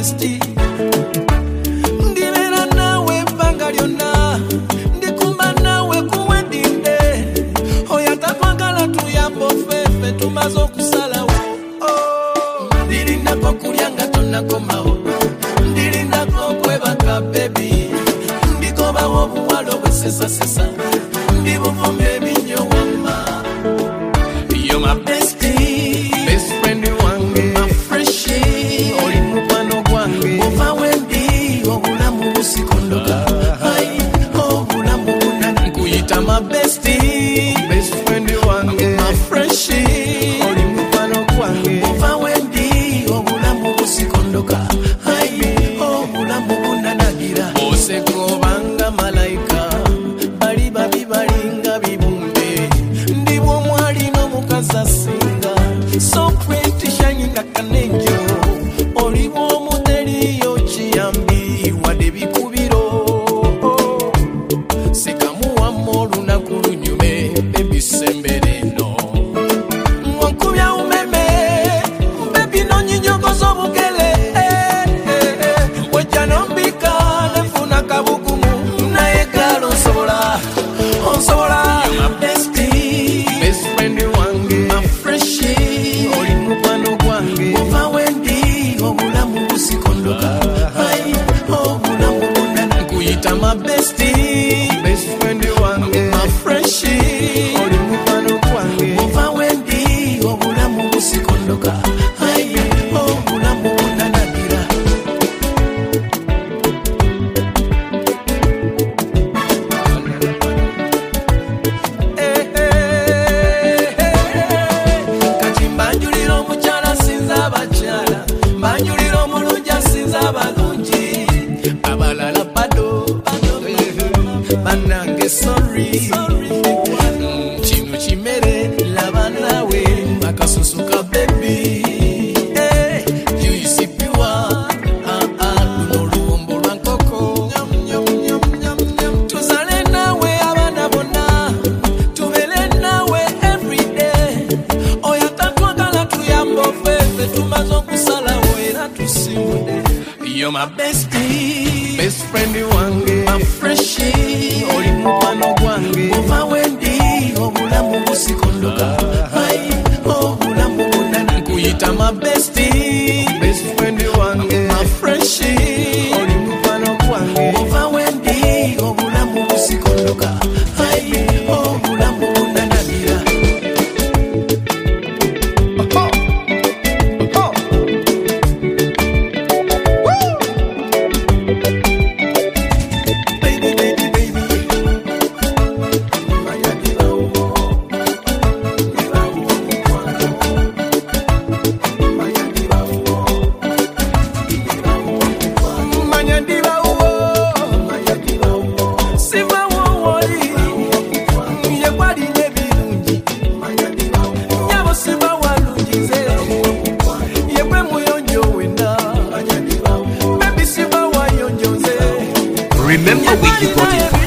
bestie. Ndibera nawe bbanga lyonna, ndikumba nawe ku wedding day. Oyo takwagala tuyamba ffeffe tumaze okusalawo. Ndirindako kulya nga tonnakomawo, ndirindako okwebaka baby, ndikobawo obuwala obwesesasesa, ndibuvuma ebinnyo wamma. You're my bestie, best friend wange, my freshie, oli mukwano gwange. Ova wendi obulamu busikondoka, ai obulamu buna nkuyita my bestie, best friend wange, my freshie, oli mukwano gwange. Ova wendi obulamu busikondoka, ai obulamu buna nagira. Oseko banga malaika, bali babi balinga bibumbe, ndibwo mwali n'omukazi asinga, so pretty shining like an angel. Oliwo omuteriyo kiyambi wadde bikubiro, sekamuwamu olunaku lunyume ebisembere eno. Wankubya umeme bebi nonyinyogoza obugere, wejja nombika nefuna kabugumu, naye gala onsobola. You're my bestie, best friend wange, my freshie, oli mukwano gwange. Ova wendi obulamu busikondoka, ai obulamu buna nkuyita my bestie, best friend wange, my freshie, oli mukwano gwange. Ova wendi obulamu busikondoka, ai obulamu buna nagira. Kati mbanjulira omukyala sinza abakyala, mbanjulira omulungi asinza abalungi, abalala bado bannange sorry. Kino kimere laba nawe akasusu ka baby, juicy pure, luno oluwombo lwa nkoko. Tuzale nawe abaana bonna, tubeere nawe everyday. Oyo tatwagala tuyamba ffeffe tumaze okusalawo era tusimude. You're my bestie, best friend wange, my freshie, oli mukwano gwange. Ova wendi obulamu busikondoka, ai obulamu buna nkuyita my bestie, best friend wange, my freshie, oli mukwano gwange. Ova wendi obulamu busikondoka, ai obulamu buna nagira. Baby, baby, baby. Manya dibawo. Dibawo mukwano. Manya dibawo. Dibawo mukwano. Manya dibawo. Manya dibawo. Siva woli. Ye kwali nebirungi. Manya dibawo. Nyabo siva walungize. Ye kwe muyonjo wena. Manya dibawo. Baby siva wayonjoze. Remember where you got it from.